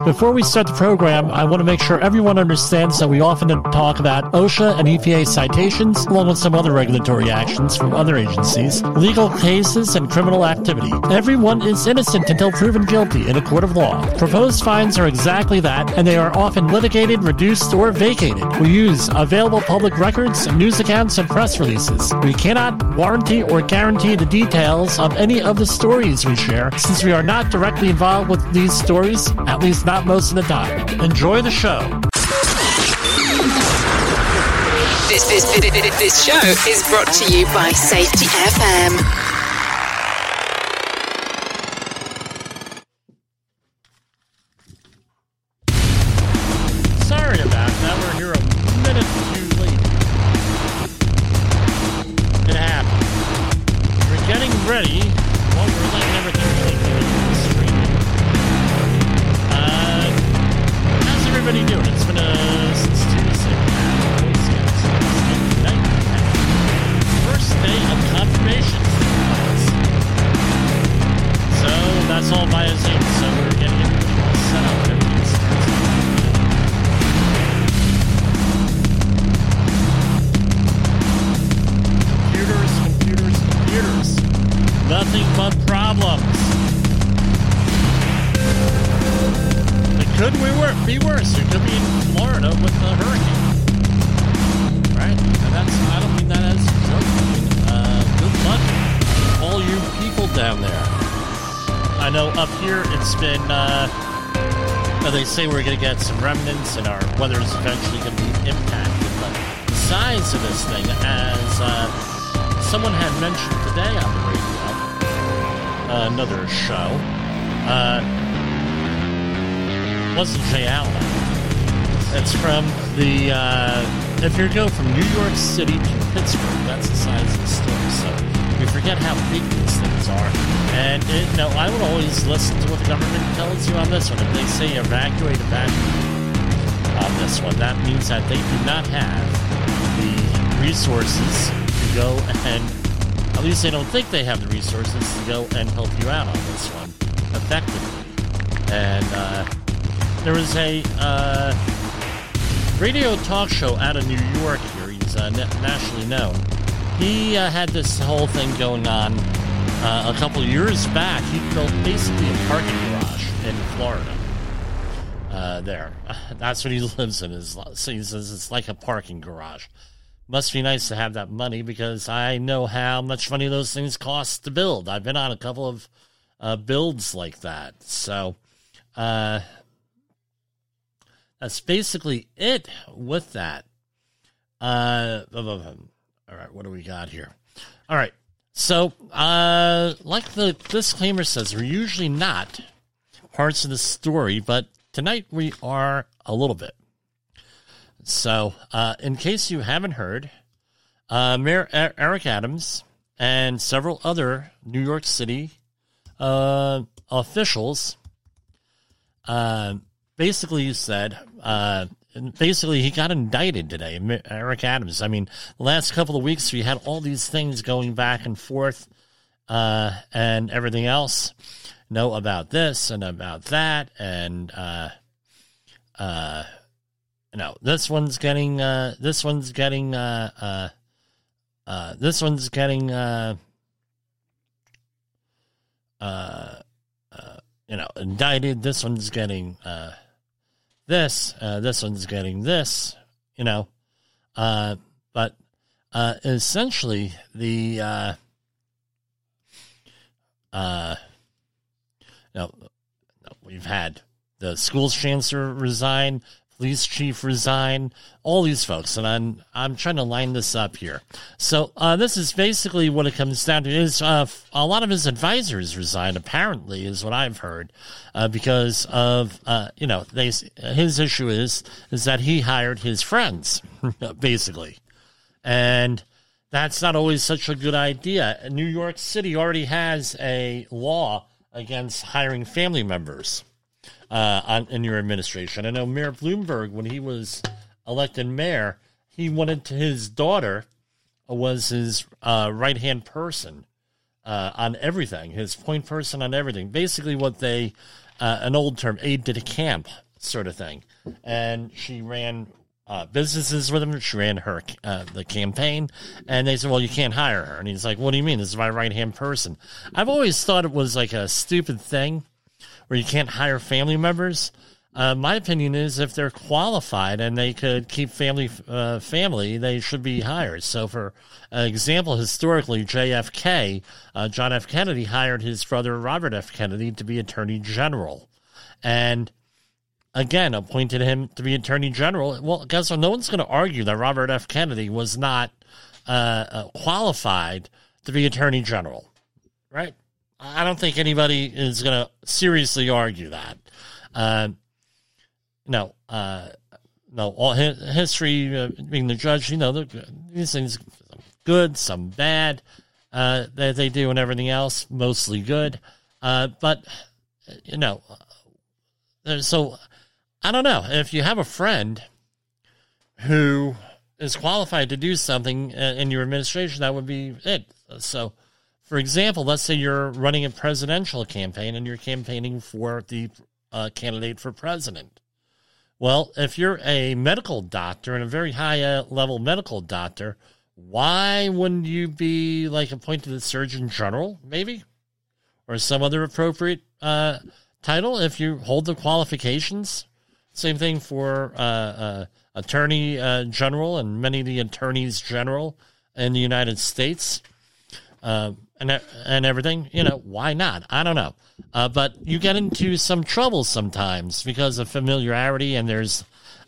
Before we start the program, I want to make sure everyone understands that we often talk about OSHA and EPA citations, along with some other regulatory actions from other agencies, legal cases, and criminal activity. Everyone is innocent until proven guilty in a court of law. Proposed fines are exactly that, and they are often litigated, reduced, or vacated. We use available public records, news accounts, and press releases. We cannot warranty or guarantee the details of any of the stories we share, since we are not directly involved with these stories, at least not most of the time. Enjoy the show. This show is brought to you by Safety FM. Sorry about that. We're here a minute too late. It happened. We're getting ready. Well, we're letting everything really streaming. How's everybody doing? It's been since Tuesday. First day of confirmation. So that's all via Zoom. So we're getting everything all set up. Everything's computers. Nothing but problems. It could be worse. It could be in Florida with the hurricane. Right? And I don't mean that as a joke. Good luck, all you people down there. I know up here it's been, they say we're going to get some remnants and our weather is eventually going to be impacted. But the size of this thing, as someone had mentioned today on the radio, another show, wasn't Jay Allen. It's from the, if you go from New York City to Pittsburgh, that's the size of the storm. So we forget how big these things are. And, I would always listen to what the government tells you on this one. If they say evacuate on this one, that means that they do not have the resources to go and, at least they don't think they have the resources to go and help you out on this one effectively. And there was a radio talk show out of New York here. He's nationally known. He had this whole thing going on a couple of years back. He built basically a parking garage in Florida. There. That's what he lives in. So he says it's like a parking garage. Must be nice to have that money because I know how much money those things cost to build. I've been on a couple of builds like that. So that's basically it with that. All right, what do we got here? All right, so like the disclaimer says, we're usually not parts of the story, but tonight we are a little bit. So in case you haven't heard, Mayor Eric Adams and several other New York City officials basically said, he got indicted today, Eric Adams. I mean, the last couple of weeks we had all these things going back and forth and everything else. Know about this and about that. And, this one's getting, indicted. This one's getting, this one's getting this, but essentially the, we've had the school's chancellor resign, police chief resign, all these folks, and I'm trying to line this up here. So this is basically what it comes down to is a lot of his advisors resigned, apparently, is what I've heard, because of his issue is that he hired his friends, basically, and that's not always such a good idea. New York City already has a law against hiring family members in your administration. I know Mayor Bloomberg, when he was elected mayor, he wanted his daughter was his right-hand person on everything, his point person on everything. Basically what they an old term, aide de camp sort of thing. And she ran businesses with him. She ran her the campaign. And they said, well, you can't hire her. And he's like, what do you mean? This is my right-hand person. I've always thought it was like a stupid thing where you can't hire family members. My opinion is if they're qualified and they could keep family, they should be hired. So for example, historically, JFK, John F. Kennedy hired his brother Robert F. Kennedy to be Attorney General. And again, appointed him to be Attorney General. Well, guess what? No one's going to argue that Robert F. Kennedy was not qualified to be Attorney General, right? I don't think anybody is going to seriously argue that. No, all history, being the judge, these things, good, some bad, that they do and everything else, mostly good. But, so I don't know. If you have a friend who is qualified to do something in your administration, that would be it. So, for example, let's say you're running a presidential campaign and you're campaigning for the candidate for president. Well, if you're a medical doctor and a very high-level medical doctor, why wouldn't you be, appointed as Surgeon General, maybe? Or some other appropriate title if you hold the qualifications? Same thing for Attorney General and many of the attorneys general in the United States and everything. Why not? I don't know. But you get into some trouble sometimes because of familiarity, and there's,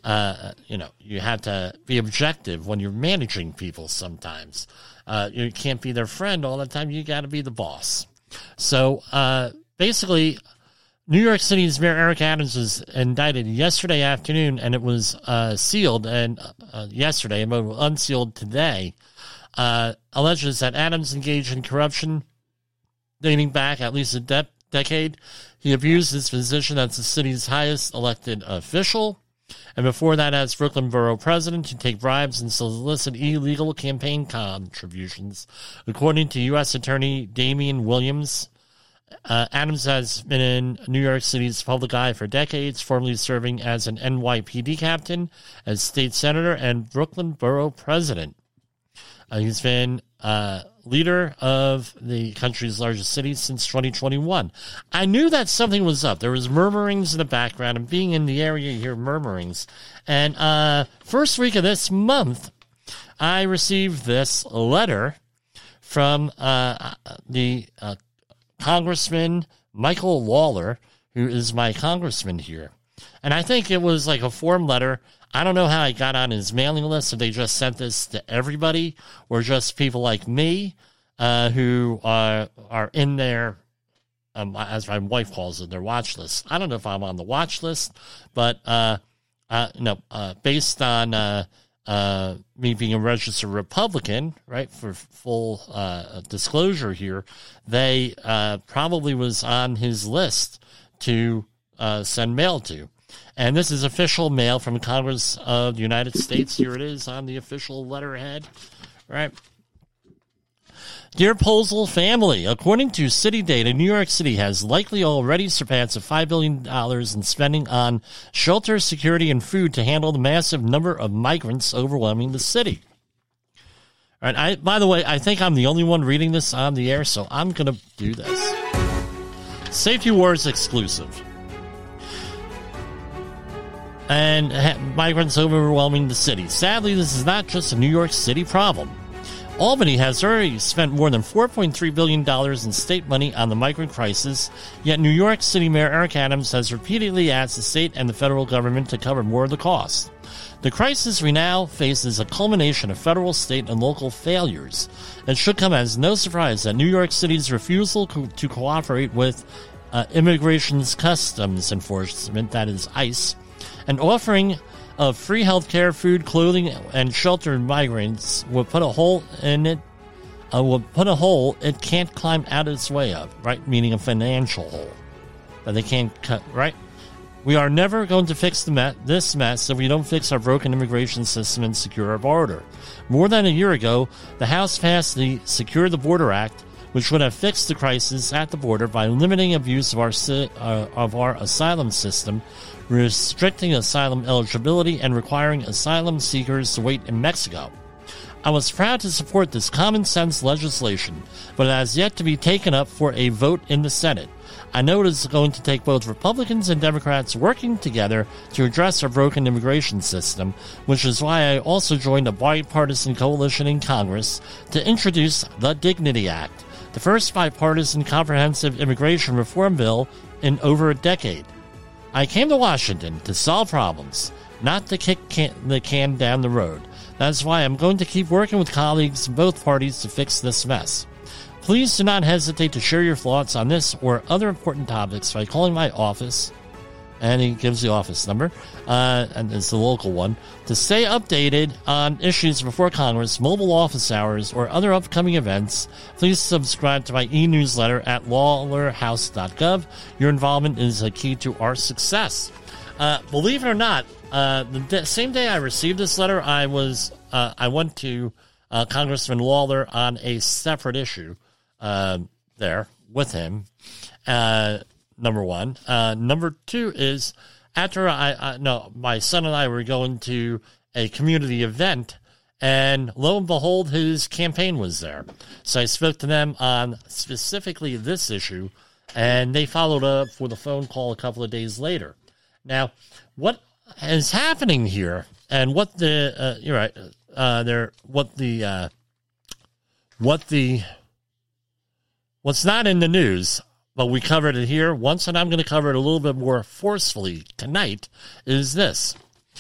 you have to be objective when you're managing people sometimes. You can't be their friend all the time. You got to be the boss. So basically, New York City's Mayor Eric Adams was indicted yesterday afternoon, and it was sealed yesterday, and unsealed today. Alleges that Adams engaged in corruption dating back at least a decade. He abused his position as the city's highest elected official, and before that as Brooklyn Borough President, to take bribes and solicit illegal campaign contributions. According to U.S. Attorney Damian Williams, Adams has been in New York City's public eye for decades, formerly serving as an NYPD captain, as state senator, and Brooklyn Borough President. He's been leader of the country's largest city since 2021. I knew that something was up. There was murmurings in the background, and being in the area, you hear murmurings. And first week of this month, I received this letter from the Congressman Michael Lawler, who is my congressman here. And I think it was like a form letter. I don't know how I got on his mailing list, if they just sent this to everybody, or just people like me who are in their, as my wife calls it, their watch list. I don't know if I'm on the watch list, but based on me being a registered Republican, right, for full disclosure here, they probably was on his list to send mail to. And this is official mail from Congress of the United States. Here it is on the official letterhead, right? Dear Posel family, according to city data, New York City has likely already surpassed $5 billion in spending on shelter, security, and food to handle the massive number of migrants overwhelming the city. All right, by the way, I think I'm the only one reading this on the air, so I'm going to do this. Safety Wars exclusive. And migrants overwhelming the city. Sadly, this is not just a New York City problem. Albany has already spent more than $4.3 billion in state money on the migrant crisis, yet New York City Mayor Eric Adams has repeatedly asked the state and the federal government to cover more of the cost. The crisis we now face is a culmination of federal, state, and local failures. It should come as no surprise that New York City's refusal to cooperate with Immigration's Customs Enforcement, that is ICE, and offering of free health care, food, clothing, and shelter migrants will put a hole in it. It can't climb out its way up, right? Meaning a financial hole that they can't cut, right? We are never going to fix this mess if we don't fix our broken immigration system and secure our border. More than a year ago, the House passed the Secure the Border Act, which would have fixed the crisis at the border by limiting abuse of our asylum system, restricting asylum eligibility, and requiring asylum seekers to wait in Mexico. I was proud to support this common sense legislation, but it has yet to be taken up for a vote in the Senate. I know it is going to take both Republicans and Democrats working together to address our broken immigration system, which is why I also joined a bipartisan coalition in Congress to introduce the Dignity Act, the first bipartisan comprehensive immigration reform bill in over a decade. I came to Washington to solve problems, not to kick the can down the road. That's why I'm going to keep working with colleagues in both parties to fix this mess. Please do not hesitate to share your thoughts on this or other important topics by calling my office, and he gives the office number, and it's the local one, to stay updated on issues before Congress, mobile office hours, or other upcoming events. Please subscribe to my e-newsletter at lawlerhouse.gov. Your involvement is a key to our success. Believe it or not, the same day I received this letter, I went to Congressman Lawler on a separate issue there with him. Number one. Number two is after my son and I were going to a community event, and lo and behold, his campaign was there. So I spoke to them on specifically this issue, and they followed up with a phone call a couple of days later. Now, what is happening here, and what the you're right, what's not in the news, but we covered it here once, and I'm going to cover it a little bit more forcefully tonight, is this.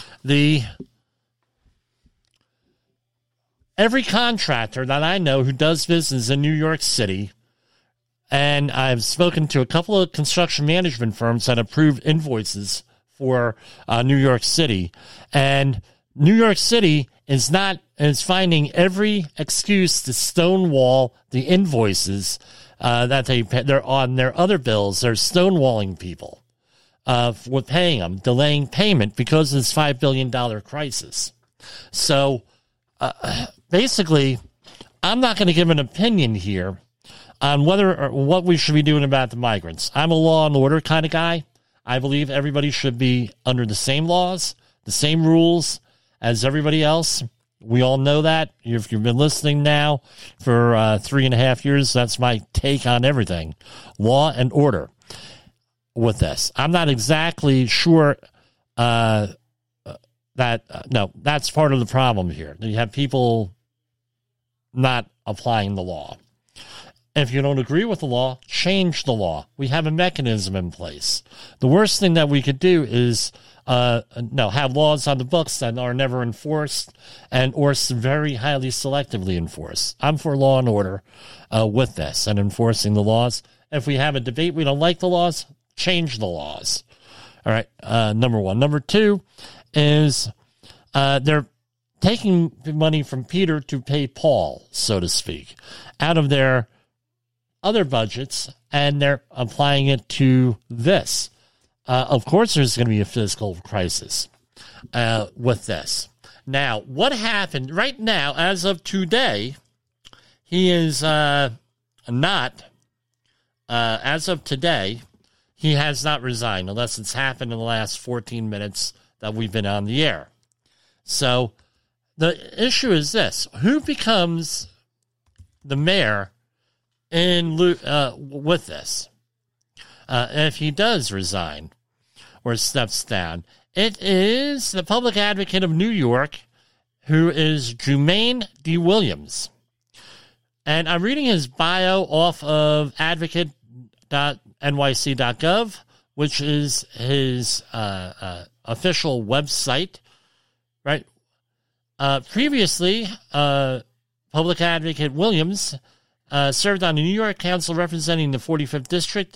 Every contractor that I know who does business in New York City, and I've spoken to a couple of construction management firms that approve invoices for New York City, and New York City is finding every excuse to stonewall the invoices that they're on their other bills. They're stonewalling people with paying them, delaying payment because of this $5 billion crisis. So basically, I'm not going to give an opinion here on whether or what we should be doing about the migrants. I'm a law and order kind of guy. I believe everybody should be under the same laws, the same rules as everybody else. We all know that. If you've been listening now for 3.5 years, that's my take on everything. Law and order with this. I'm not exactly sure that's part of the problem here. You have people not applying the law. If you don't agree with the law, change the law. We have a mechanism in place. The worst thing that we could do is have laws on the books that are never enforced or very highly selectively enforced. I'm for law and order with this and enforcing the laws. If we have a debate, we don't like the laws, change the laws. All right, number one. Number two is they're taking money from Peter to pay Paul, so to speak, out of their other budgets, and they're applying it to this. Of course, there's going to be a fiscal crisis with this. Now, what happened right now, as of today, he is as of today, he has not resigned, unless it's happened in the last 14 minutes that we've been on the air. So the issue is this. Who becomes the mayor with this? If he does resign or steps down, it is the public advocate of New York, who is Jumaine D. Williams. And I'm reading his bio off of advocate.nyc.gov, which is his official website, right? Previously, public advocate Williams served on the New York Council representing the 45th District.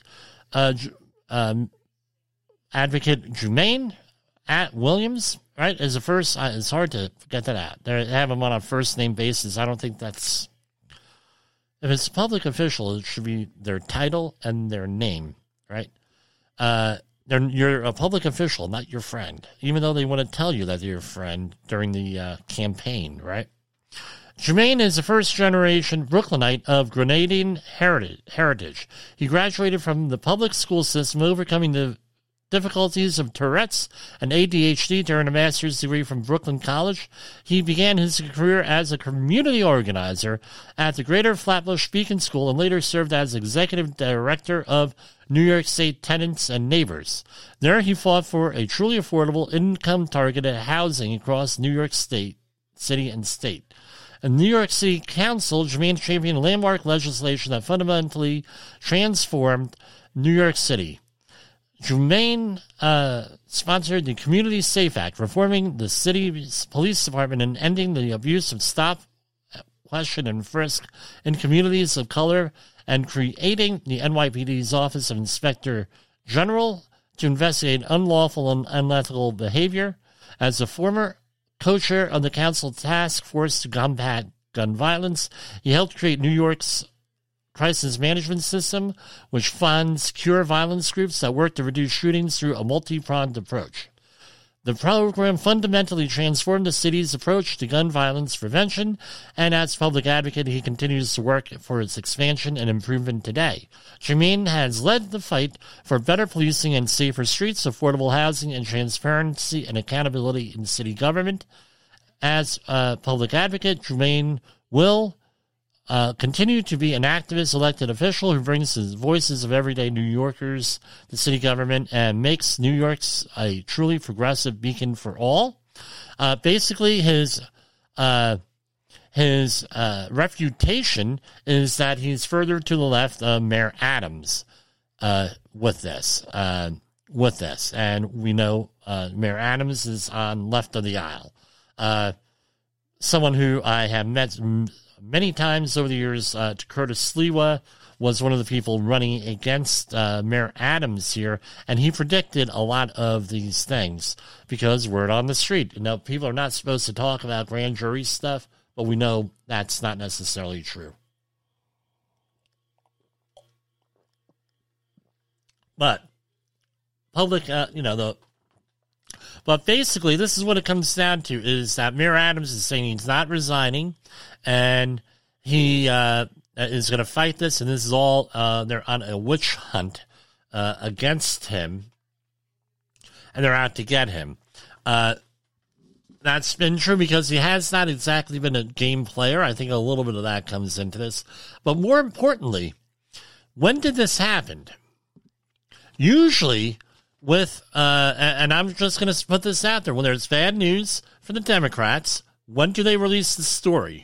Advocate Jumaine Williams, right, is the first. It's hard to get that out. They have him on a first name basis. I don't think that's. If it's a public official, it should be their title and their name, right? You're a public official, not your friend, even though they want to tell you that they're your friend during the campaign, right? Jermaine is a first-generation Brooklynite of Grenadian heritage. He graduated from the public school system, overcoming the difficulties of Tourette's and ADHD to earn a master's degree from Brooklyn College. He began his career as a community organizer at the Greater Flatbush Beacon School and later served as executive director of New York State Tenants and Neighbors. There he fought for a truly affordable, income-targeted housing across New York State, city and state. In New York City Council, Jermaine championed landmark legislation that fundamentally transformed New York City. Jermaine sponsored the Community Safe Act, reforming the city's police department and ending the abuse of stop, question, and frisk in communities of color, and creating the NYPD's Office of Inspector General to investigate unlawful and unethical behavior. As a former co-chair of the council task force to combat gun violence, he helped create New York's crisis management system, which funds cure violence groups that work to reduce shootings through a multi-pronged approach. The program fundamentally transformed the city's approach to gun violence prevention, and as public advocate, he continues to work for its expansion and improvement today. Jermaine has led the fight for better policing and safer streets, affordable housing, and transparency and accountability in city government. As a public advocate, Jermaine will continue to be an activist elected official who brings the voices of everyday New Yorkers to city government and makes New York's a truly progressive beacon for all. Basically, his refutation is that he's further to the left of Mayor Adams with this. And we know Mayor Adams is on left of the aisle. Someone who I have met many times over the years, Curtis Sliwa was one of the people running against Mayor Adams here, and he predicted a lot of these things because word on the street. You know, people are not supposed to talk about grand jury stuff, but we know that's not necessarily true. But public, but basically, this is what it comes down to, is that Mayor Adams is saying he's not resigning, and he is going to fight this, and this is all, they're on a witch hunt against him, and they're out to get him. That's been true because he has not exactly been a game player. I think a little bit of that comes into this. But more importantly, when did this happen? Usually with, and I'm just going to put this out there, when there's bad news for the Democrats, when do they release the story?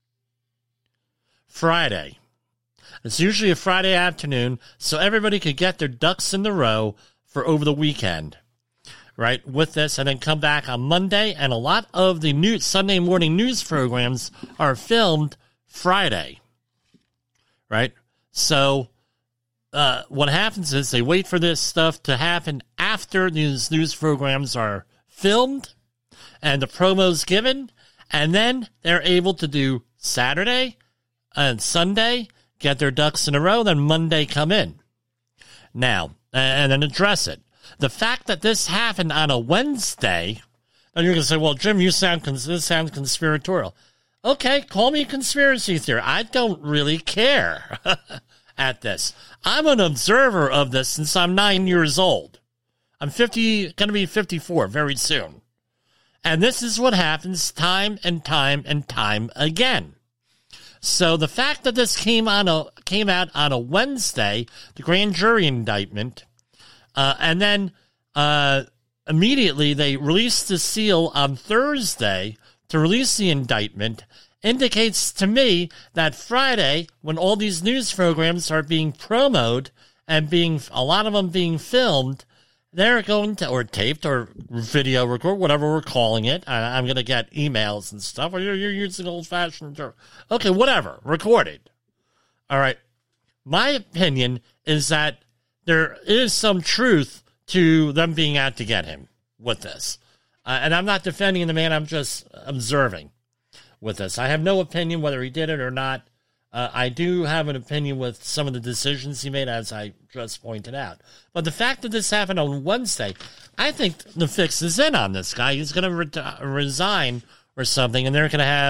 Friday. It's usually a Friday afternoon, so everybody could get their ducks in the row for over the weekend, right, with this, and then come back on Monday, and a lot of the Sunday morning news programs are filmed Friday, right? So what happens is they wait for this stuff to happen after these news programs are filmed and the promos given, and then they're able to do Saturday and Sunday, get their ducks in a row, then Monday come in. Now, and then address it. The fact that this happened on a Wednesday, and you're going to say, well, Jim, this sounds conspiratorial. Okay, call me a conspiracy theorist. I don't really care at this. I'm an observer of this since I'm 9 years old. I'm going to be 54 very soon. And this is what happens time and time and time again. So the fact that this came out on a Wednesday, the grand jury indictment, and then immediately they released the seal on Thursday to release the indictment, indicates to me that Friday, when all these news programs are being promoted and a lot of them being filmed, they're going to, or taped, or video record, whatever we're calling it. I'm going to get emails and stuff. Or you're using old-fashioned term. Okay, whatever. Recorded. All right. My opinion is that there is some truth to them being out to get him with this. And I'm not defending the man. I'm just observing with this. I have no opinion whether he did it or not. I do have an opinion with some of the decisions he made, as I just pointed out. But the fact that this happened on Wednesday, I think the fix is in on this guy. He's going to resign or something, and they're going to have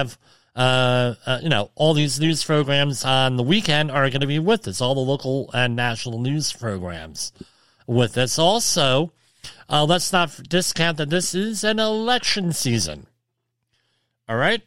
all these news programs on the weekend are going to be with us, all the local and national news programs with us. Also, let's not discount that this is an election season. All right?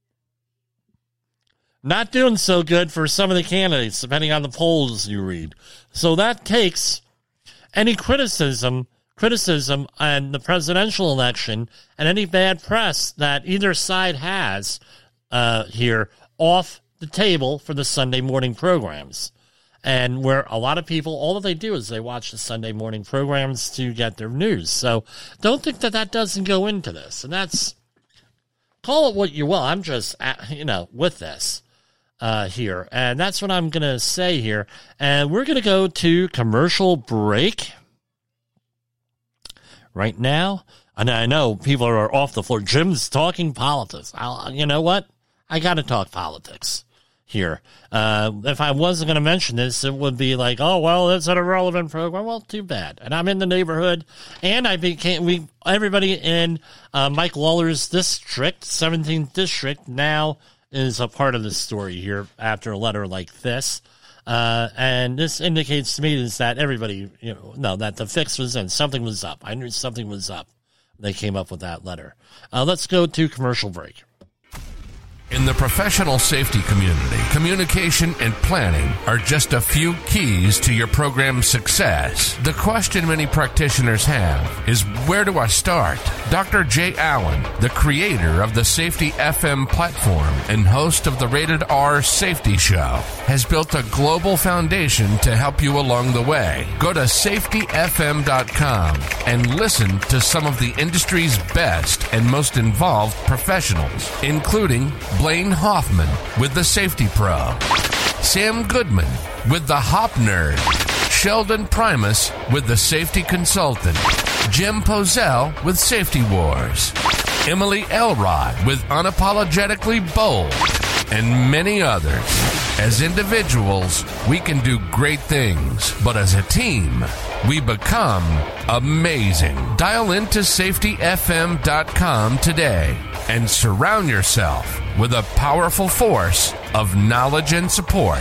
Not doing so good for some of the candidates, depending on the polls you read. So that takes any criticism on the presidential election and any bad press that either side has here off the table for the Sunday morning programs. And where a lot of people, all that they do is they watch the Sunday morning programs to get their news. So don't think that doesn't go into this. And that's, call it what you will. I'm just, with this here. And that's what I'm going to say here. And we're going to go to commercial break right now. And I know people are off the floor. Jim's talking politics. You know what? I got to talk politics here. If I wasn't going to mention this, it would be like, oh, well, it's an irrelevant program. Well, too bad. And I'm in the neighborhood, and everybody in Mike Lawler's district, 17th district, now is a part of the story here after a letter like this. And this indicates to me is that everybody, that the fix was in. Something was up. I knew something was up. They came up with that letter. Let's go to commercial break. In the professional safety community, communication and planning are just a few keys to your program's success. The question many practitioners have is, where do I start? Dr. Jay Allen, the creator of the Safety FM platform and host of the Rated R Safety Show, has built a global foundation to help you along the way. Go to safetyfm.com and listen to some of the industry's best and most involved professionals, including Blaine Hoffman with the Safety Pro, Sam Goodman with the Hop Nerd, Sheldon Primus with the Safety Consultant, Jim Pozell with Safety Wars, Emily Elrod with Unapologetically Bold, and many others. As individuals, we can do great things, but as a team, we become amazing. Dial into safetyfm.com today and surround yourself with a powerful force of knowledge and support.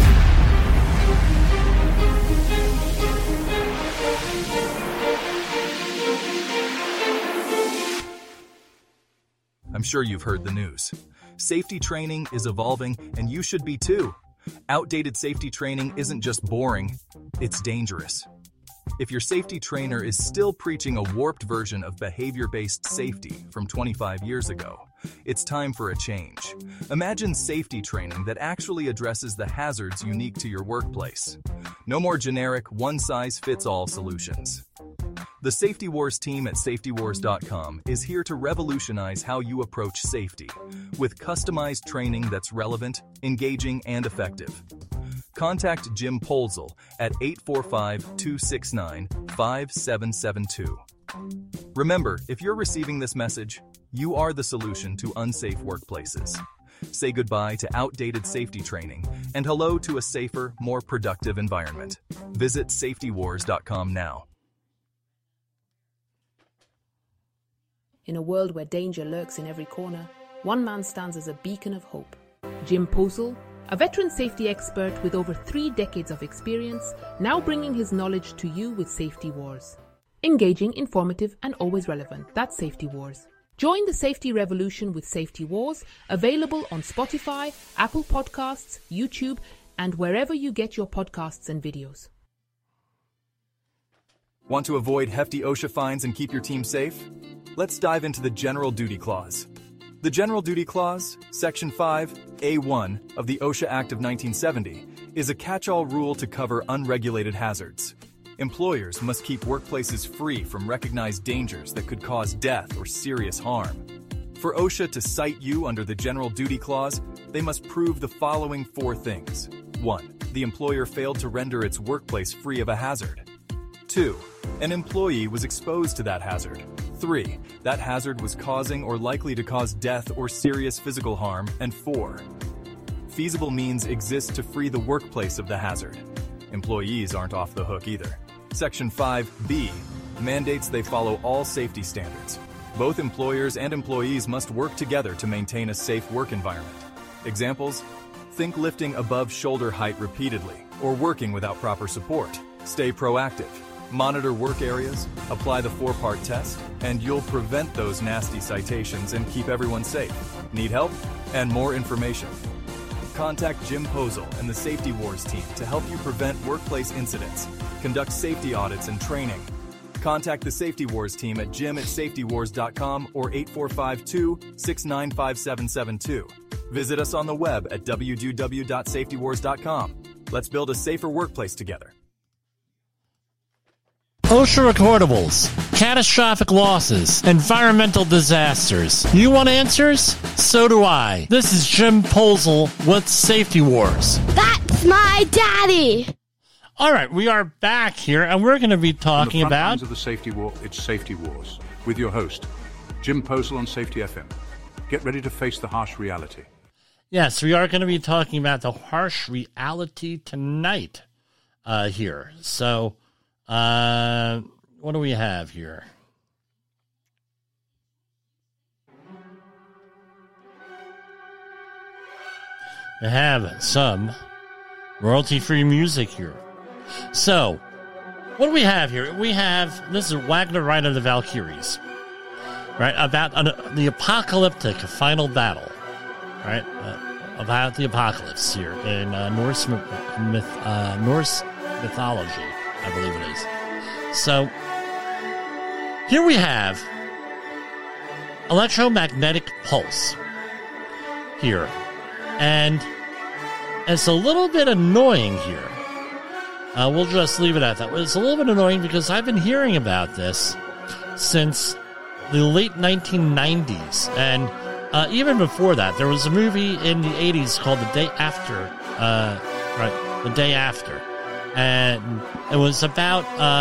I'm sure you've heard the news. Safety training is evolving, and you should be too. Outdated safety training isn't just boring, it's dangerous. If your safety trainer is still preaching a warped version of behavior-based safety from 25 years ago, it's time for a change. Imagine safety training that actually addresses the hazards unique to your workplace. No more generic, one-size-fits-all solutions. The Safety Wars team at safetywars.com is here to revolutionize how you approach safety, with customized training that's relevant, engaging, and effective. Contact Jim Polzel at 845-269-5772. Remember, if you're receiving this message, you are the solution to unsafe workplaces. Say goodbye to outdated safety training and hello to a safer, more productive environment. Visit safetywars.com now. In a world where danger lurks in every corner, one man stands as a beacon of hope. Jim Pozell, a veteran safety expert with over 3 decades of experience, now bringing his knowledge to you with Safety Wars. Engaging, informative, and always relevant. That's Safety Wars. Join the safety revolution with Safety Wars, available on Spotify, Apple Podcasts, YouTube, and wherever you get your podcasts and videos. Want to avoid hefty OSHA fines and keep your team safe? Let's dive into the General Duty Clause. The General Duty Clause, Section 5(a)(1) of the OSHA Act of 1970, is a catch-all rule to cover unregulated hazards. Employers must keep workplaces free from recognized dangers that could cause death or serious harm. For OSHA to cite you under the General Duty Clause, they must prove the following 4 things. 1. The employer failed to render its workplace free of a hazard. 2. An employee was exposed to that hazard. 3. That hazard was causing or likely to cause death or serious physical harm. And 4. Feasible means exist to free the workplace of the hazard. Employees aren't off the hook either. Section 5(b) mandates they follow all safety standards. Both employers and employees must work together to maintain a safe work environment. Examples: think lifting above shoulder height repeatedly or working without proper support. Stay proactive. Monitor work areas, apply the 4-part test, and you'll prevent those nasty citations and keep everyone safe. Need help? And more information? Contact Jim Posel and the Safety Wars team to help you prevent workplace incidents, conduct safety audits and training. Contact the Safety Wars team at jim@safetywars.com or 845-2695772. Visit us on the web at www.safetywars.com. Let's build a safer workplace together. OSHA recordables, catastrophic losses, environmental disasters. You want answers? So do I. This is Jim Posel with Safety Wars. That's my daddy! All right, we are back here, and we're going to be talking on the front about... lines of the safety war, it's Safety Wars, with your host, Jim Posel on Safety FM. Get ready to face the harsh reality. Yes, we are going to be talking about the harsh reality tonight here. So... what do we have here? We have some royalty-free music here. So, what do we have here? We have, this is Wagner Ride of the Valkyries, right? About the apocalyptic final battle, right? About the apocalypse here in Norse mythology, I believe it is. So, here we have electromagnetic pulse here. And it's a little bit annoying here. We'll just leave it at that. It's a little bit annoying because I've been hearing about this since the late 1990s. And even before that, there was a movie in the 80s called The Day After. The Day After. And it was about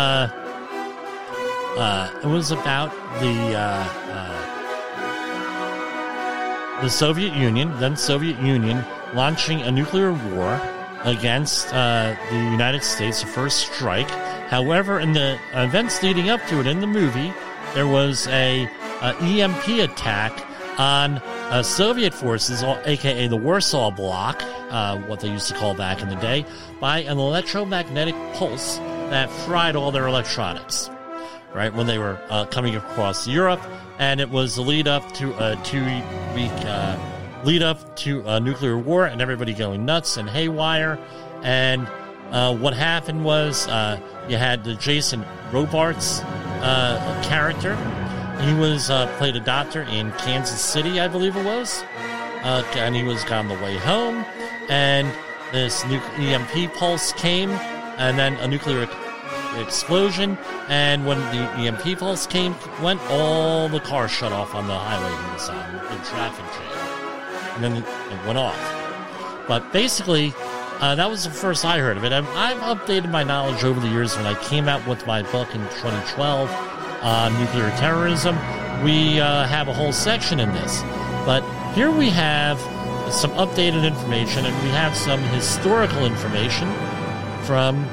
the Soviet Union, then Soviet Union, launching a nuclear war against the United States, the first strike. However, in the events leading up to it in the movie, there was a EMP attack on Soviet forces, aka the Warsaw Bloc, what they used to call back in the day, by an electromagnetic pulse that fried all their electronics, right, when they were coming across Europe. And it was the lead up to a 2-week lead up to a nuclear war and everybody going nuts and haywire. And what happened was you had the Jason Robards character. He was played a doctor in Kansas City, I believe it was, and he was on the way home, and this EMP pulse came, and then a nuclear explosion, and when the EMP pulse went, all the cars shut off on the highway to the side, the traffic jam, and then it went off. But basically, that was the first I heard of it. I've updated my knowledge over the years. When I came out with my book in 2012 on nuclear terrorism, we have a whole section in this. But here we have some updated information, and we have some historical information from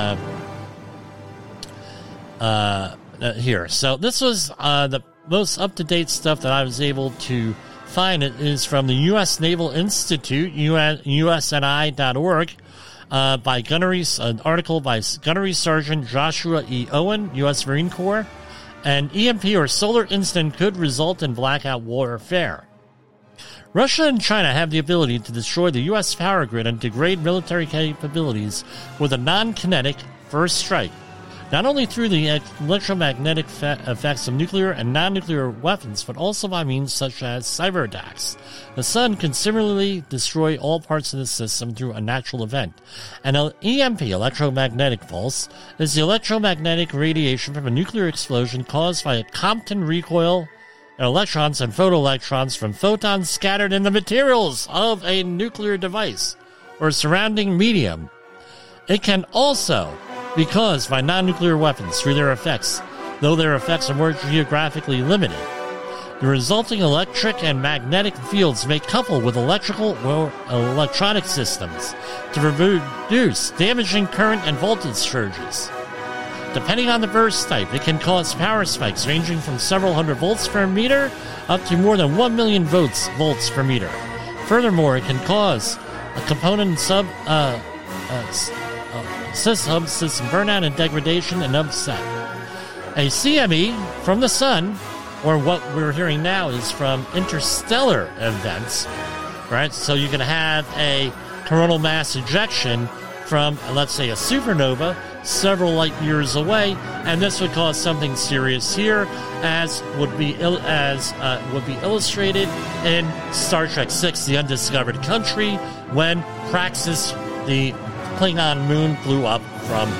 here. So this was the most up-to-date stuff that I was able to find. It is from the U.S. Naval Institute, usni.org, by an article by Gunnery Sergeant Joshua E. Owen, U.S. Marine Corps. An EMP or solar incident could result in blackout warfare. Russia and China have the ability to destroy the U.S. power grid and degrade military capabilities with a non-kinetic first strike, not only through the electromagnetic effects of nuclear and non-nuclear weapons, but also by means such as cyber attacks. The sun can similarly destroy all parts of the system through a natural event. An EMP, electromagnetic pulse, is the electromagnetic radiation from a nuclear explosion caused by a Compton recoil electrons and photoelectrons from photons scattered in the materials of a nuclear device or surrounding medium. It can also be caused by non-nuclear weapons through their effects, though their effects are more geographically limited. The resulting electric and magnetic fields may couple with electrical or electronic systems to produce damaging current and voltage surges. depending on the burst type, it can cause power spikes ranging from several hundred volts per meter up to more than 1 million volts per meter. Furthermore, it can cause a component subsystem burnout and degradation and upset. A CME from the sun, or what we're hearing now is from interstellar events, right? So you can have a coronal mass ejection from, let's say, a supernova several light years away, and this would cause something serious here, as would be illustrated in Star Trek VI: The Undiscovered Country, when Praxis, the Klingon moon, blew up from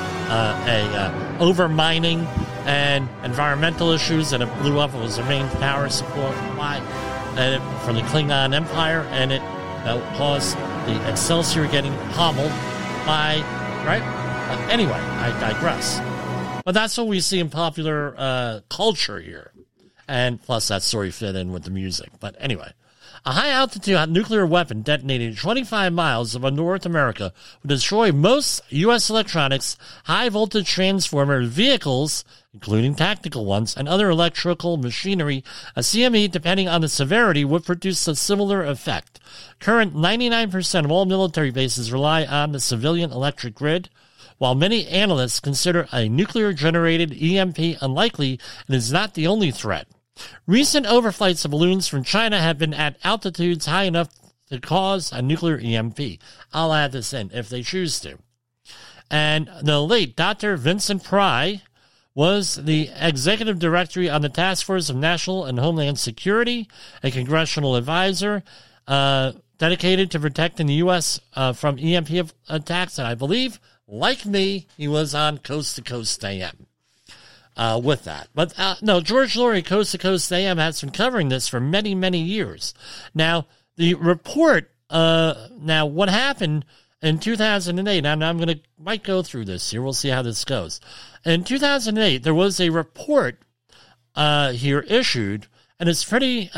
over-mining and environmental issues, and it blew up. It was the main power supply from the Klingon Empire, and it caused the Excelsior getting pummeled by, right? Anyway, I digress. But that's what we see in popular culture here. And plus that story fit in with the music. But anyway, a high-altitude nuclear weapon detonated 25 miles above North America would destroy most U.S. electronics, high-voltage transformer vehicles, including tactical ones, and other electrical machinery. A CME, depending on the severity, would produce a similar effect. Current 99% of all military bases rely on the civilian electric grid. While many analysts consider a nuclear-generated EMP unlikely, it is not the only threat. Recent overflights of balloons from China have been at altitudes high enough to cause a nuclear EMP. I'll add this in if they choose to. And the late Dr. Vincent Pry was the executive director on the Task Force of National and Homeland Security, a congressional advisor dedicated to protecting the U.S. From EMP attacks, and I believe, like me, he was on Coast to Coast AM with that. But no, George Laurie, Coast to Coast AM, has been covering this for many, many years. Now, the report, now what happened in 2008, and I'm going to might go through this here, we'll see how this goes. In 2008, there was a report here issued, and it's pretty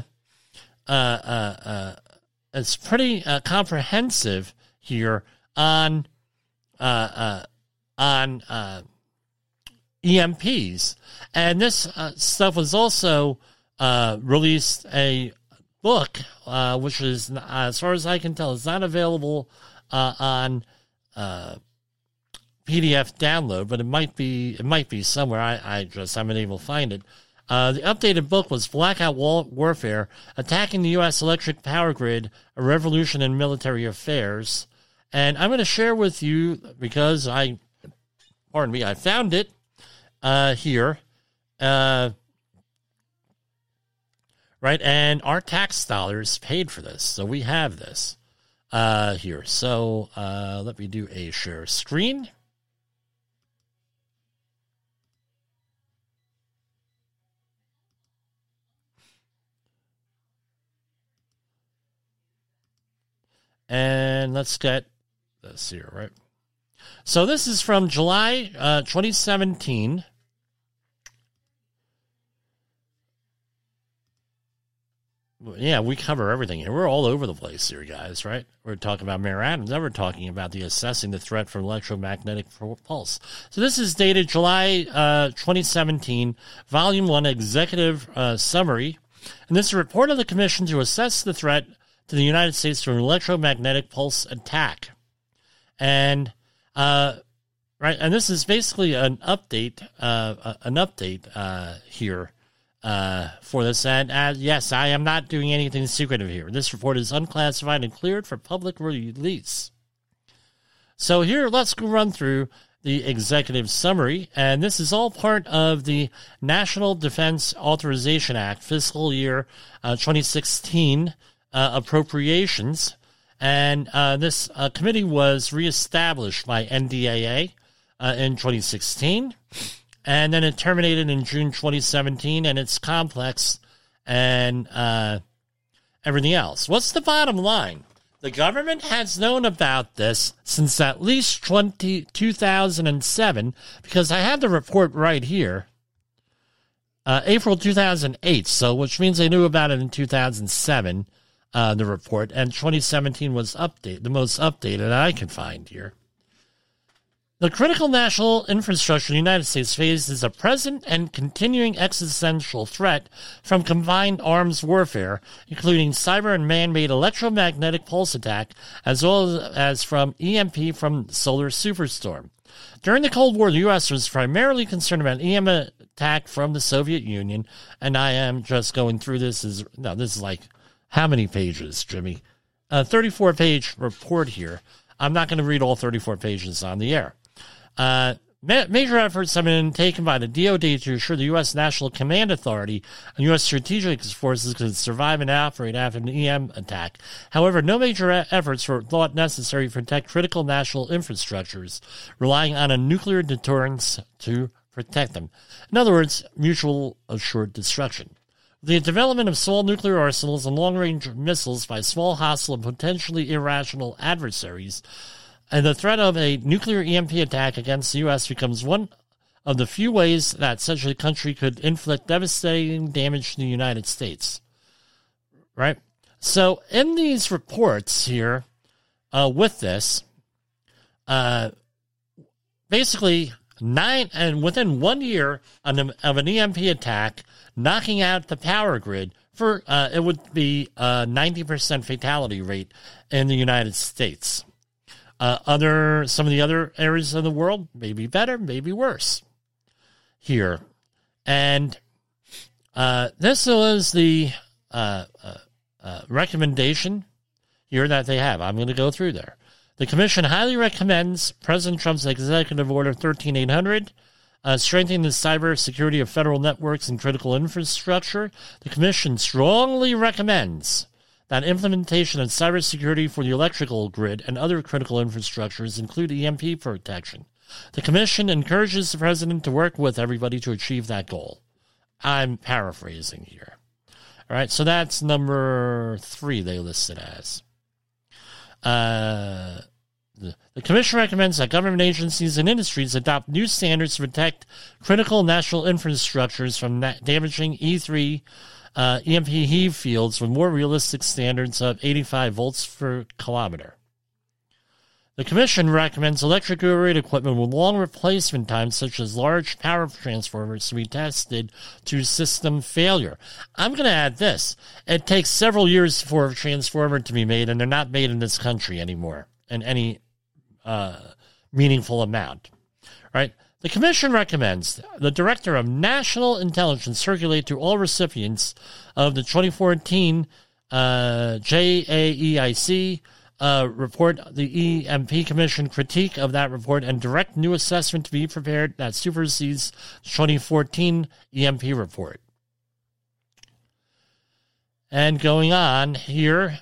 comprehensive here on EMPs. And this stuff was also released a book, which is, as far as I can tell, is not available on PDF download, but it might be somewhere. I just haven't been able to find it. The updated book was Blackout Warfare, Attacking the U.S. Electric Power Grid, A Revolution in Military Affairs. And I'm going to share with you, because I found it here. Right, and our tax dollars paid for this, so we have this here. So let me do a share screen. And let's get this here, right? So this is from July 2017. Yeah, we cover everything here. We're all over the place here, guys, right? We're talking about Mayor Adams. Then we're talking about the assessing the threat from electromagnetic pulse. So this is dated July 2017, Volume 1, Executive Summary. And this is a report of the Commission to assess the threat to the United States from an electromagnetic pulse attack. And right, and this is basically an update here for this. And yes, I am not doing anything secretive here. This report is unclassified and cleared for public release. So here, let's go run through the executive summary, and this is all part of the National Defense Authorization Act, fiscal year 2016 appropriations. And this committee was reestablished by NDAA in 2016, and then it terminated in June 2017, and it's complex and everything else. What's the bottom line? The government has known about this since at least 2007, because I have the report right here, April 2008, so which means they knew about it in 2007. The report, and 2017 was the most updated I can find here. The critical national infrastructure in the United States faces a present and continuing existential threat from combined arms warfare, including cyber and man-made electromagnetic pulse attack, as well as from EMP from solar superstorm. During the Cold War, the U.S. was primarily concerned about EM attack from the Soviet Union, and I am just going through this. This is like, how many pages, Jimmy? A 34-page report here. I'm not going to read all 34 pages on the air. Major efforts have been taken by the DoD to ensure the U.S. National Command Authority and U.S. strategic forces could survive and operate after an EM attack. However, no major efforts were thought necessary to protect critical national infrastructures, relying on a nuclear deterrence to protect them. In other words, mutual assured destruction. The development of small nuclear arsenals and long-range missiles by small, hostile, and potentially irrational adversaries, and the threat of a nuclear EMP attack against the U.S. becomes one of the few ways that such a country could inflict devastating damage to the United States. Right? So in these reports here, with this, basically within 1 year of an EMP attack, knocking out the power grid, it would be a 90% fatality rate in the United States. Some of the other areas of the world may be better, maybe worse here. And this was the recommendation here that they have. I'm going to go through there. The Commission highly recommends President Trump's Executive Order 13800, strengthening the cyber security of federal networks and critical infrastructure. The Commission strongly recommends that implementation of cybersecurity for the electrical grid and other critical infrastructures include EMP protection. The Commission encourages the President to work with everybody to achieve that goal. I'm paraphrasing here. All right, so that's number 3 they listed as. The Commission recommends that government agencies and industries adopt new standards to protect critical national infrastructures from damaging E3 EMP heave fields with more realistic standards of 85 volts per kilometer. The Commission recommends electric grid equipment with long replacement times, such as large power transformers, to be tested to system failure. I'm going to add this. It takes several years for a transformer to be made, and they're not made in this country anymore in any meaningful amount. Right? The Commission recommends the Director of National Intelligence circulate to all recipients of the 2014 JAEIC report, the EMP Commission critique of that report, and direct new assessment to be prepared that supersedes the 2014 EMP report. And going on here,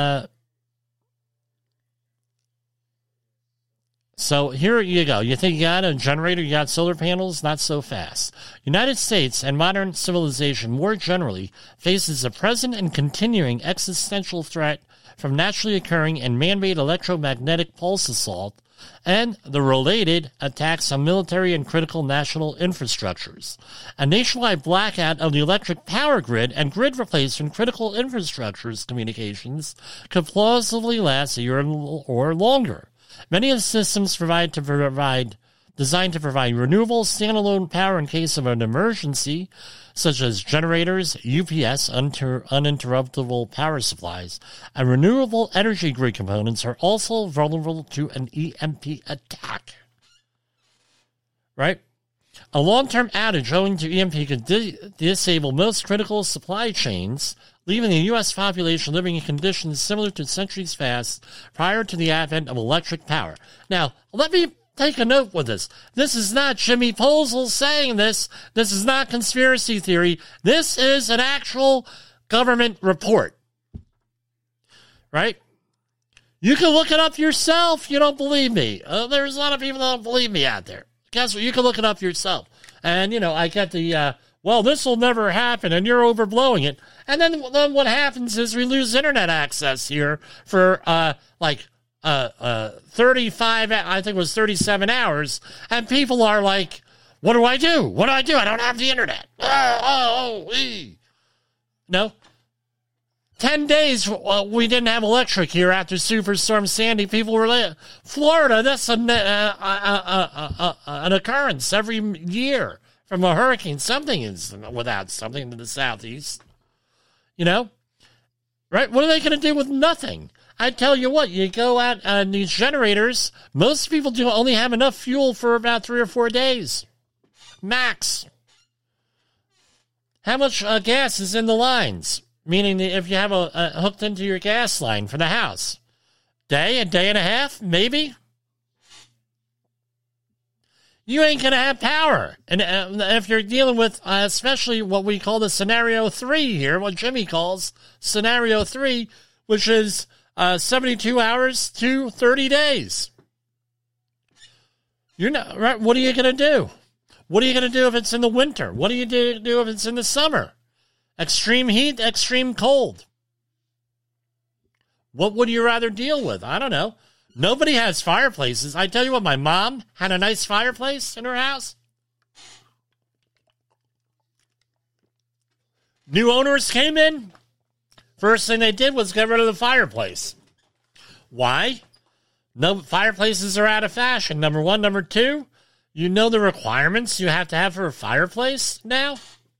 so here you go. You think you got a generator, you got solar panels? Not so fast. United States and modern civilization more generally faces a present and continuing existential threat from naturally occurring and man-made electromagnetic pulse assault and the related attacks on military and critical national infrastructures. A nationwide blackout of the electric power grid and grid replacement critical infrastructures communications could plausibly last a year or longer. Many of the systems designed to provide renewable standalone power in case of an emergency, such as generators, UPS, uninterruptible power supplies, and renewable energy grid components are also vulnerable to an EMP attack. Right? A long-term outage owing to EMP could disable most critical supply chains, leaving the U.S. population living in conditions similar to centuries past prior to the advent of electric power. Now, let me take a note with this. This is not Jimmy Posel saying this. This is not conspiracy theory. This is an actual government report. Right? You can look it up yourself. You don't believe me. There's a lot of people that don't believe me out there. Guess what? You can look it up yourself. And, I get the, well, this will never happen, and you're overblowing it. And then what happens is we lose internet access here for, 35, I think it was 37 hours, and people are like, what do I do? What do I do? I don't have the internet. No. 10 days we didn't have electric here after Superstorm Sandy. People were like, Florida, that's an occurrence every year from a hurricane. Something is without something to the southeast. You know? Right? What are they going to do with nothing? I tell you what, you go out on these generators, most people do only have enough fuel for about 3 or 4 days. Max. How much gas is in the lines? Meaning that if you have a hooked into your gas line for the house. A day and a half, maybe? You ain't going to have power. And if you're dealing with, especially what we call the Scenario 3 here, what Jimmy calls Scenario 3, which is 72 hours to 30 days. You're not, right? What are you going to do? What are you going to do if it's in the winter? What do you do if it's in the summer? Extreme heat, extreme cold. What would you rather deal with? I don't know. Nobody has fireplaces. I tell you what, my mom had a nice fireplace in her house. New owners came in. First thing they did was get rid of the fireplace. Why? No, fireplaces are out of fashion, number one. Number two, you know the requirements you have to have for a fireplace now?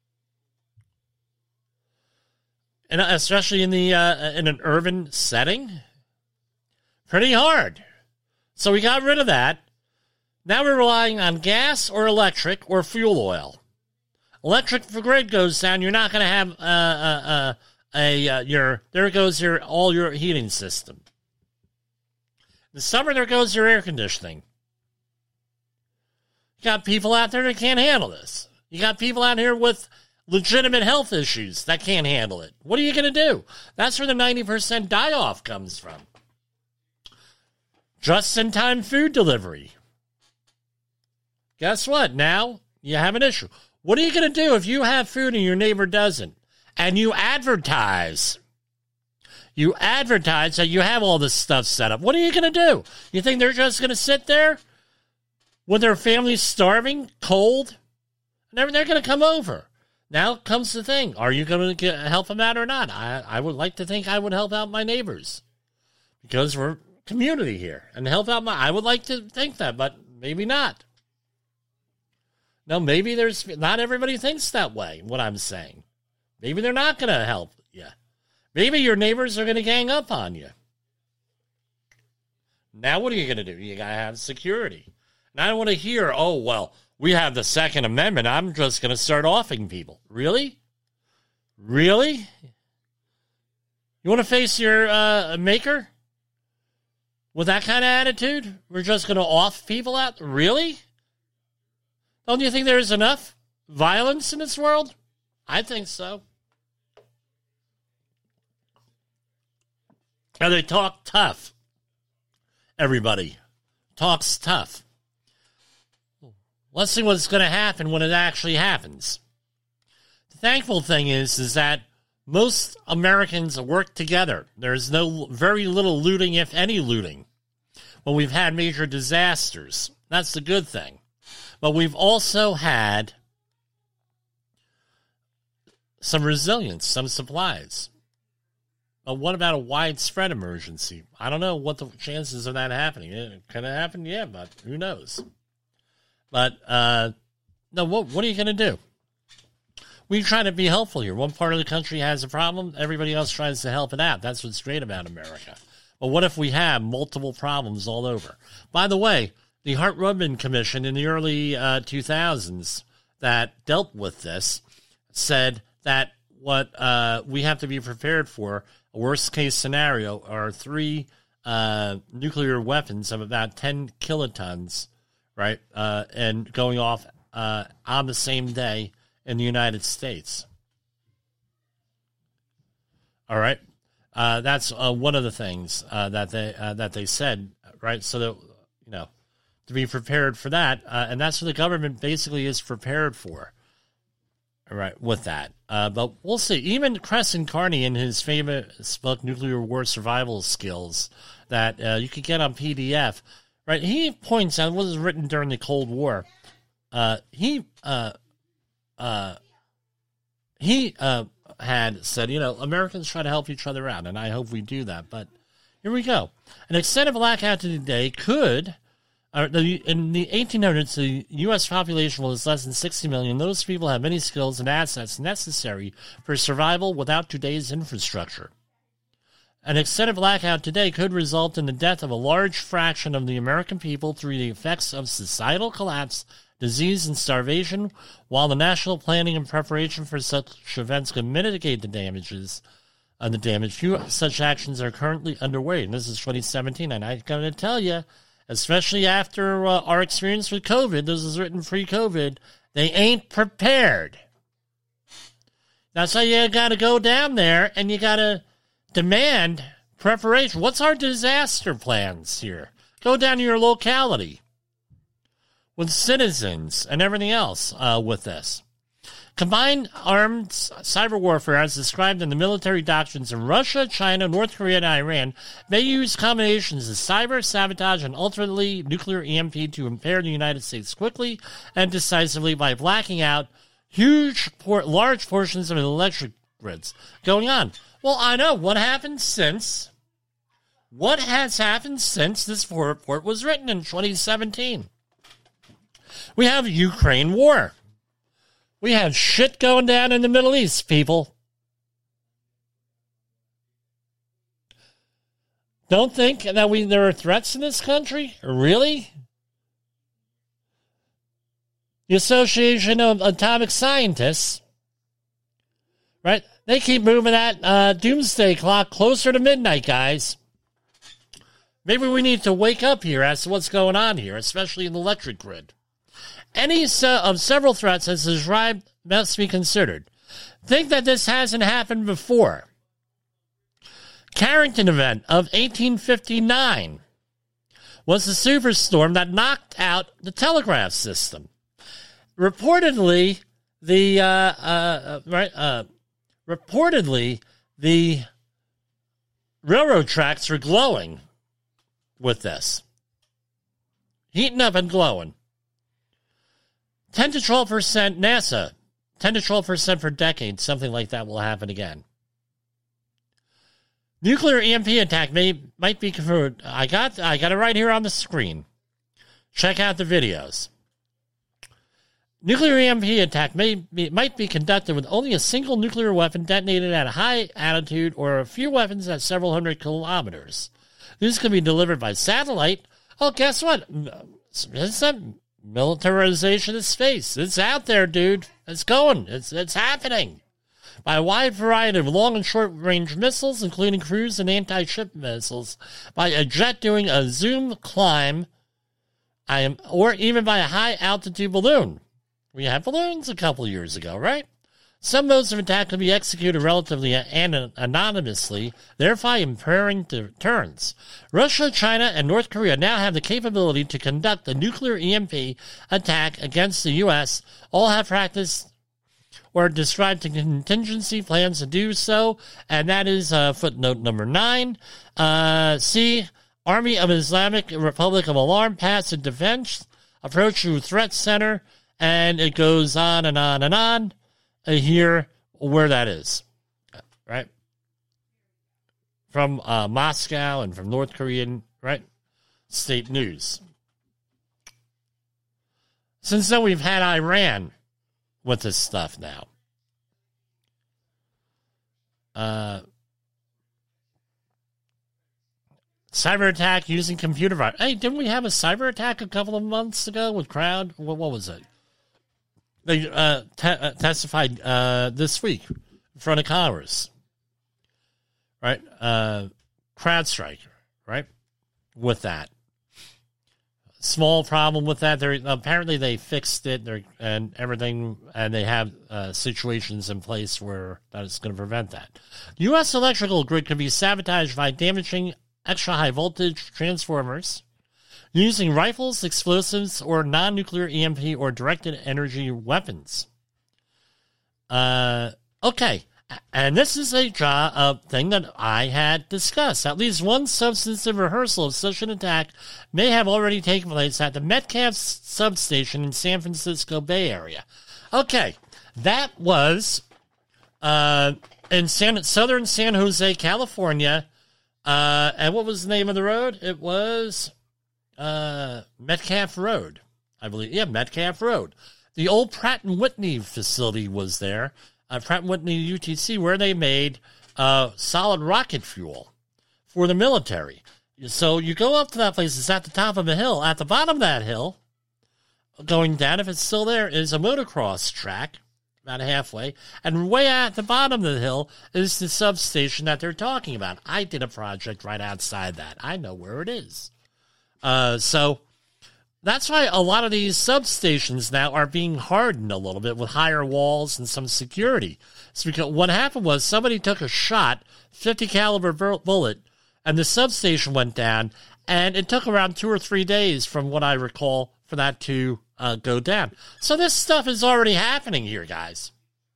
And especially in an urban setting? Pretty hard. So we got rid of that. Now we're relying on gas or electric or fuel oil. Electric grid goes down, you're not going to have there goes all your heating system. In the summer, there goes your air conditioning. You got people out there that can't handle this. You got people out here with legitimate health issues that can't handle it. What are you going to do? That's where the 90% die-off comes from. Just-in-time food delivery. Guess what? Now you have an issue. What are you going to do if you have food and your neighbor doesn't? And you advertise. You advertise that you have all this stuff set up. What are you going to do? You think they're just going to sit there with their families starving, cold? They're going to come over. Now comes the thing. Are you going to help them out or not? I would like to think I would help out my neighbors. Because we're community here. And help out I would like to think that, but maybe not. No, maybe not everybody thinks that way, what I'm saying. Maybe they're not going to help you. Maybe your neighbors are going to gang up on you. Now what are you going to do? You got to have security. And I don't want to hear, oh, well, we have the Second Amendment. I'm just going to start offing people. Really? Really? You want to face your maker with that kind of attitude? We're just going to off people out? Really? Don't you think there's enough violence in this world? I think so. Now they talk tough. Everybody talks tough. Let's see what's going to happen when it actually happens. The thankful thing is that most Americans work together. There's very little looting, if any looting, when we've had major disasters. That's the good thing. But we've also had some resilience, some supplies. But what about a widespread emergency? I don't know what the chances of that happening. It could have happened, yeah, but who knows? But, no, what are you going to do? We try to be helpful here. One part of the country has a problem. Everybody else tries to help it out. That's what's great about America. But what if we have multiple problems all over? By the way, the Hart-Rubin Commission in the early 2000s that dealt with this said that what we have to be prepared for, a worst-case scenario, are 3 nuclear weapons of about 10 kilotons, right, and going off on the same day in the United States. All right? That's one of the things that they said, right? So that, you know, to be prepared for that, and that's what the government basically is prepared for, all right, with that. But we'll see. Even Crescent Carney, in his famous book, Nuclear War Survival Skills, that you could get on PDF, right, he points out, what was written during the Cold War, he had said, Americans try to help each other out, and I hope we do that. But here we go. An extended blackout today could, in the 1800s, the U.S. population was less than 60 million. Those people have many skills and assets necessary for survival without today's infrastructure. An extended blackout today could result in the death of a large fraction of the American people through the effects of societal collapse, disease, and starvation, while the national planning and preparation for such events can mitigate the damages. Few such actions are currently underway, and this is 2017, and I'm going to tell you, especially after our experience with COVID, this is written pre-COVID, they ain't prepared. That's why you got to go down there, and you got to demand preparation. What's our disaster plans here? Go down to your locality with citizens and everything else with this. Combined armed cyber warfare, as described in the military doctrines of Russia, China, North Korea, and Iran, may use combinations of cyber, sabotage, and ultimately nuclear EMP to impair the United States quickly and decisively by blacking out large portions of the electric grids. Going on. Well, I know. What has happened since this report was written in 2017? We have Ukraine war. We have shit going down in the Middle East, people. Don't think that there are threats in this country? Really? The Association of Atomic Scientists, right? They keep moving that doomsday clock closer to midnight, guys. Maybe we need to wake up here as to what's going on here, especially in the electric grid. Any of several threats as described must be considered. Think that this hasn't happened before. Carrington event of 1859 was a superstorm that knocked out the telegraph system. Reportedly, the railroad tracks are glowing with this, heating up and glowing. 10 to 12% NASA, 10 to 12% for decades, something like that will happen again. Nuclear EMP attack might be confirmed. I got it right here on the screen. Check out the videos. Nuclear EMP attack might be conducted with only a single nuclear weapon detonated at a high altitude or a few weapons at several hundred kilometers. These can be delivered by satellite. Oh, guess what? It's a militarization of space. It's out there, dude. It's going. It's happening. By a wide variety of long and short-range missiles, including cruise and anti-ship missiles, by a jet doing a zoom climb, or even by a high-altitude balloon. We had balloons a couple years ago, right? Some modes of attack can be executed relatively anonymously, thereby impairing deterrence. Russia, China, and North Korea now have the capability to conduct a nuclear EMP attack against the U.S. All have practiced or described contingency plans to do so, and that is footnote number 9. C. Army of Islamic Republic of Alarm Pass and Defense Approach to Threat Center, and it goes on and on and on. Here, where that is, right? From Moscow and from North Korean, right? State news. Since then, we've had Iran with this stuff now. Cyber attack using computer virus. Hey, didn't we have a cyber attack a couple of months ago with Crowd? What was it? They testified this week in front of Congress, right? CrowdStrike, right? With that. Small problem with that. Apparently they fixed it and everything, and they have situations in place where that is going to prevent that. The U.S. electrical grid can be sabotaged by damaging extra high voltage transformers, using rifles, explosives, or non-nuclear EMP or directed energy weapons. Okay, and this is a thing that I had discussed. At least one substantive rehearsal of such an attack may have already taken place at the Metcalf substation in San Francisco Bay Area. Okay, that was in southern San Jose, California. And what was the name of the road? It was Metcalf Road, I believe. Yeah, Metcalf Road. The old Pratt & Whitney facility was there, Pratt & Whitney UTC, where they made solid rocket fuel for the military. So you go up to that place. It's at the top of a hill. At the bottom of that hill, going down, if it's still there, is a motocross track, about halfway. And way at the bottom of the hill is the substation that they're talking about. I did a project right outside that. I know where it is. So that's why a lot of these substations now are being hardened a little bit with higher walls and some security. So because what happened was somebody took a shot, 50 caliber bullet, and the substation went down, and it took around 2 or 3 days, from what I recall, for that to go down. So this stuff is already happening here, guys.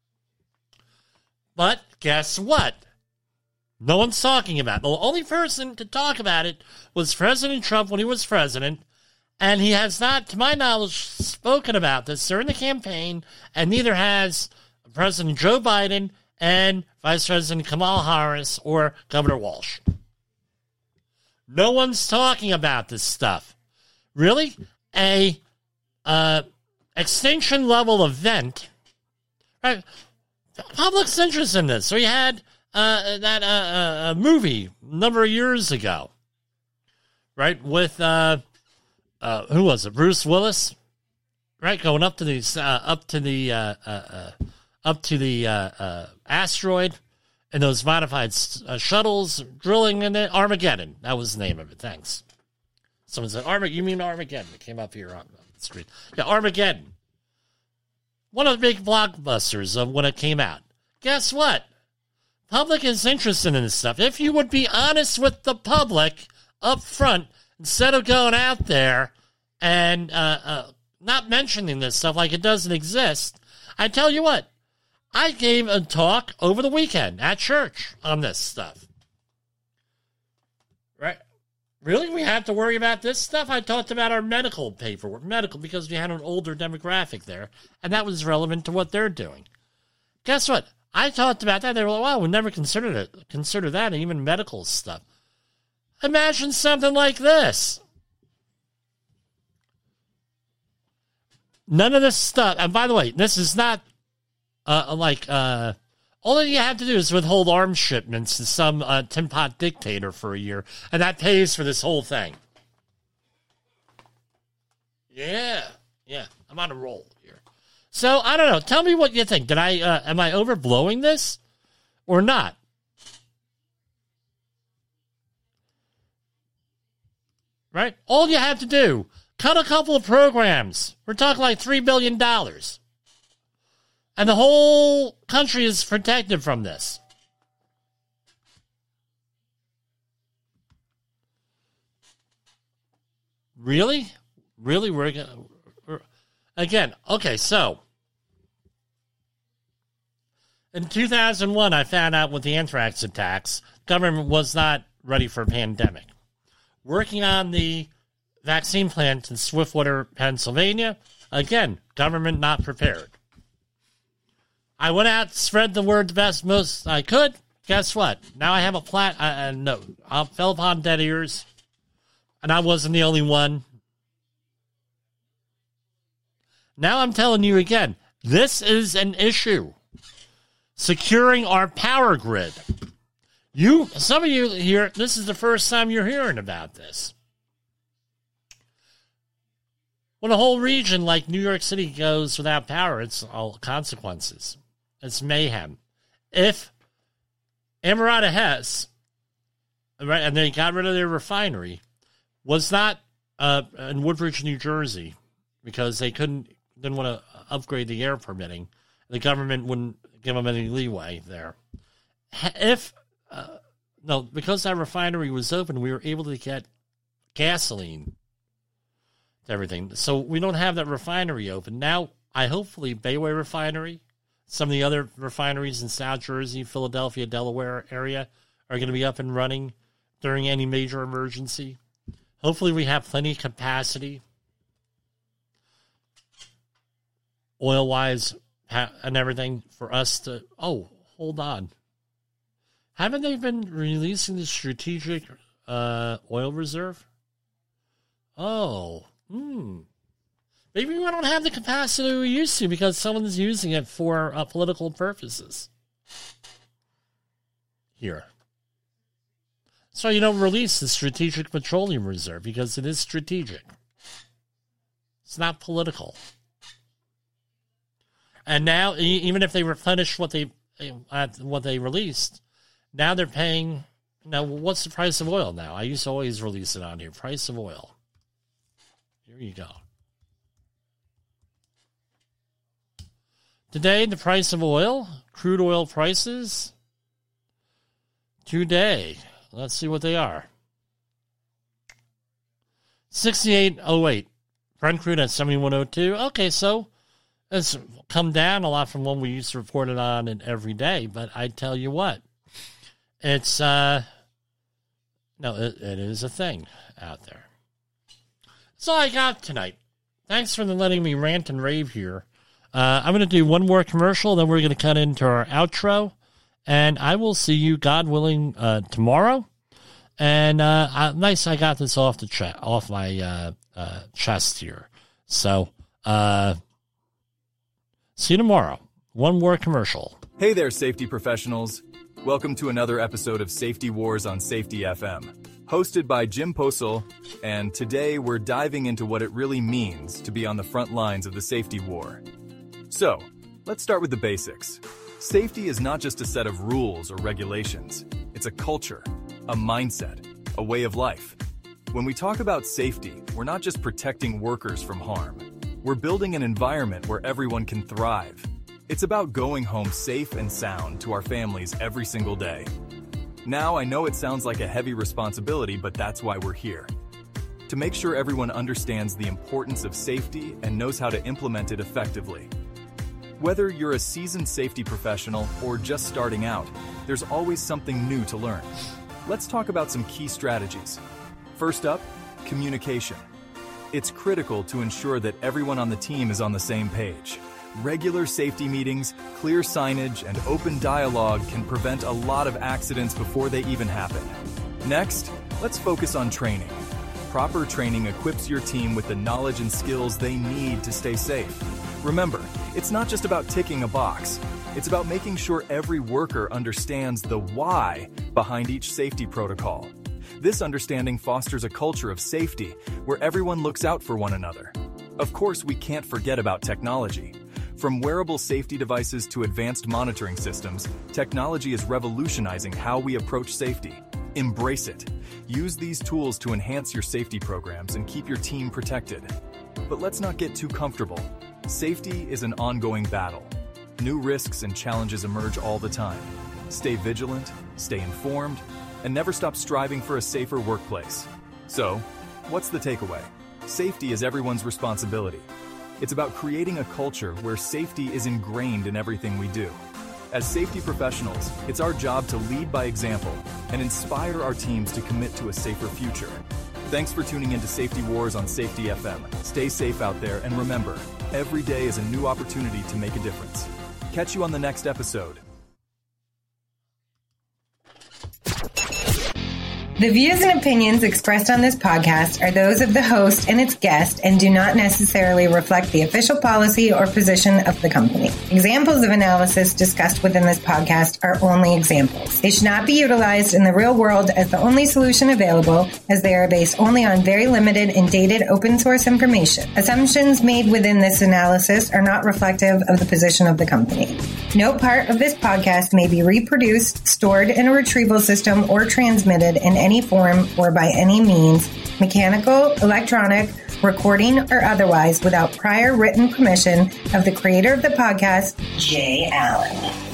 But guess what? No one's talking about it. The only person to talk about it was President Trump when he was president, and he has not, to my knowledge, spoken about this during the campaign, and neither has President Joe Biden and Vice President Kamala Harris or Governor Walsh. No one's talking about this stuff. Really? A extinction level event. Right? Public's interest in this. So we had that movie a number of years ago, right? With who was it? Bruce Willis, right? Going up to the asteroid. And those modified shuttles drilling in it. Armageddon. That was the name of it. Thanks. Someone said, you mean Armageddon? It came up here on the screen. Yeah, Armageddon. One of the big blockbusters of when it came out. Guess what? Public is interested in this stuff. If you would be honest with the public up front, instead of going out there and not mentioning this stuff like it doesn't exist, I tell you what. I gave a talk over the weekend at church on this stuff. Right? Really? We have to worry about this stuff? I talked about our medical paperwork. Medical, because we had an older demographic there, and that was relevant to what they're doing. Guess what? I talked about that. They were like, wow, we never consider that, and even medical stuff. Imagine something like this. None of this stuff, and by the way, this is not all that you have to do is withhold arms shipments to some tin pot dictator for a year, and that pays for this whole thing. Yeah, I'm on a roll here. So, I don't know. Tell me what you think. Am I overblowing this or not? Right? All you have to do, cut a couple of programs. We're talking like $3 billion. And the whole country is protected from this. Really? Really? Again, okay, so in 2001, I found out with the anthrax attacks, government was not ready for a pandemic. Working on the vaccine plant in Swiftwater, Pennsylvania, again, government not prepared. I went out, spread the word the best most I could. Guess what? Now I have a I fell upon dead ears, and I wasn't the only one. Now I'm telling you again, this is an issue. Securing our power grid. Some of you here, this is the first time you're hearing about this. When a whole region like New York City goes without power, it's all consequences. It's mayhem. If Amerada Hess, right, and they got rid of their refinery, was not in Woodbridge, New Jersey, because they didn't want to upgrade the air permitting, the government wouldn't give them any leeway there. Because that refinery was open, we were able to get gasoline to everything. So we don't have that refinery open. Now, hopefully Bayway Refinery, some of the other refineries in South Jersey, Philadelphia, Delaware area are going to be up and running during any major emergency. Hopefully we have plenty of capacity, oil-wise and everything, for us to, Hold on. Haven't they been releasing the strategic oil reserve? Oh, maybe we don't have the capacity we used to because someone's using it for political purposes. Here. So you don't release the strategic petroleum reserve because it is strategic. It's not political. And now, even if they replenish what they released, now they're paying. Now, what's the price of oil now? I used to always release it on here. Price of oil. Here you go. Today, the price of oil, crude oil prices. Today, let's see what they are. 68.08. Brent crude at 71.02. Okay, so it's come down a lot from when we used to report it on it every day. But I tell you what, it's it is a thing out there. That's all I got tonight. Thanks for letting me rant and rave here. I'm going to do one more commercial, then we're going to cut into our outro. And I will see you, God willing, tomorrow. And nice, I got this off my chest here. So, see you tomorrow. One more commercial. Hey there, safety professionals. Welcome to another episode of Safety Wars on Safety FM, hosted by Jim Posel, and today we're diving into what it really means to be on the front lines of the safety war. So, let's start with the basics. Safety is not just a set of rules or regulations. It's a culture, a mindset, a way of life. When we talk about safety, we're not just protecting workers from harm. We're building an environment where everyone can thrive. It's about going home safe and sound to our families every single day. Now, I know it sounds like a heavy responsibility, but that's why we're here. To make sure everyone understands the importance of safety and knows how to implement it effectively. Whether you're a seasoned safety professional or just starting out, there's always something new to learn. Let's talk about some key strategies. First up, communication. It's critical to ensure that everyone on the team is on the same page. Regular safety meetings, clear signage, and open dialogue can prevent a lot of accidents before they even happen. Next, let's focus on training. Proper training equips your team with the knowledge and skills they need to stay safe. Remember, it's not just about ticking a box. It's about making sure every worker understands the why behind each safety protocol. This understanding fosters a culture of safety where everyone looks out for one another. Of course, we can't forget about technology. From wearable safety devices to advanced monitoring systems, technology is revolutionizing how we approach safety. Embrace it. Use these tools to enhance your safety programs and keep your team protected. But let's not get too comfortable. Safety is an ongoing battle. New risks and challenges emerge all the time. Stay vigilant, stay informed, and never stop striving for a safer workplace. So, what's the takeaway? Safety is everyone's responsibility. It's about creating a culture where safety is ingrained in everything we do. As safety professionals, it's our job to lead by example and inspire our teams to commit to a safer future. Thanks for tuning into Safety Wars on Safety FM. Stay safe out there, and remember, every day is a new opportunity to make a difference. Catch you on the next episode. The views and opinions expressed on this podcast are those of the host and its guest and do not necessarily reflect the official policy or position of the company. Examples of analysis discussed within this podcast are only examples. They should not be utilized in the real world as the only solution available, as they are based only on very limited and dated open source information. Assumptions made within this analysis are not reflective of the position of the company. No part of this podcast may be reproduced, stored in a retrieval system, or transmitted in any form or by any means, mechanical, electronic, recording, or otherwise, without prior written permission of the creator of the podcast, Jay Allen.